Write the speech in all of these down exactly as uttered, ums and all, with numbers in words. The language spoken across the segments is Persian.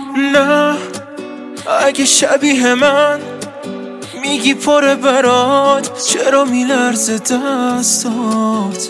نه اگه شبیه من میگی پره برات، چرا میلرزه دستات؟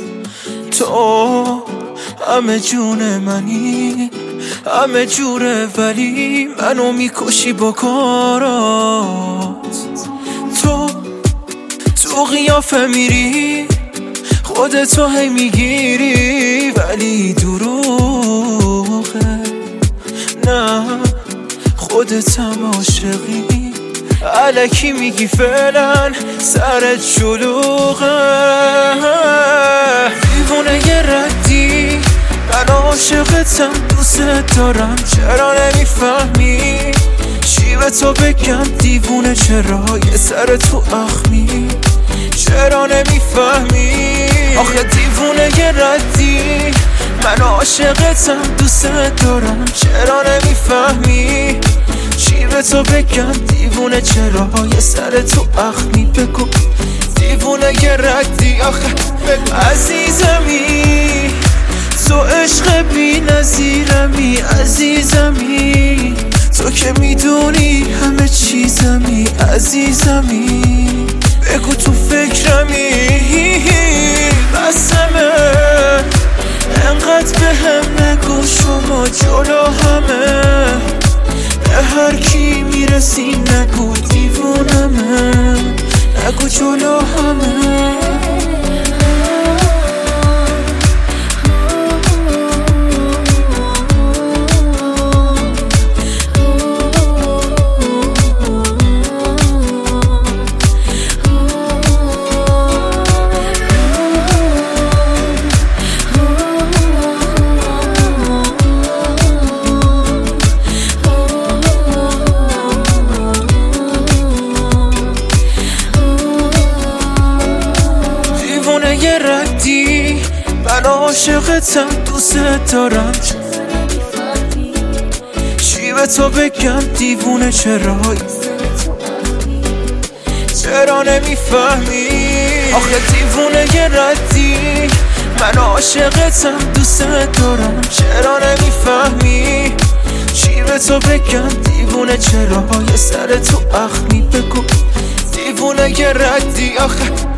تو همه جون منی، همه جوره، ولی منو میکشی با کارات. تو تو قیافه میری، خودتو هی میگیری، ولی دروغه. نه خودتم عاشقی، الکی میگی فعلا سرت شلوغه. دیوونه یه ردی، من عاشقتم، دوست دارم، چرا نمیفهمی؟ چی به تو بگم دیوونه، چرا یه سر تو اخمی؟ چرا نمیفهمی؟ آخه دیوونه یه ردی، من عاشقتم، دوست دارم، چرا نمیفهمی؟ چی به تو بگم دیوونه، چرا یه سر تو اخمی؟ بگو دیوونه یه ردی، آخه بگو عزیزمی، تو عشق بی نظیرمی، عزیزمی، تو که میدونی همه چیزمی، عزیزمی، بگو تو فکرمی، بسمه انقدر به هم نگو، شما جلو همه به هر کی میرسی نگو دیوونمه، نگو جلو همه. یه ردی، من عاشقتم، دوست دارم، چی به تو بگم دیوونه، چرا چرا نمیفهمی؟ آخه دیوونه یه ردی، من عاشقتم، دوست دارم، چرا نمیفهمی؟ چی به تو بگم دیوونه، چرا یه سر تو اخمی؟ بگو دیوونه یه ردی، آخه